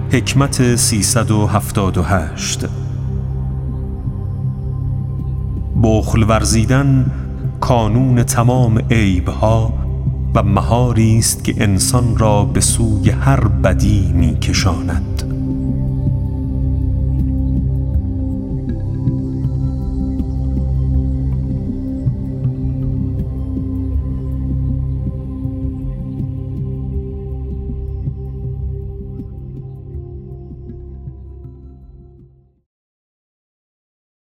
حکمت 378. بخل ورزیدن کانون تمام عیبها و مهاری است که انسان را به سوی هر بدی می کشاند.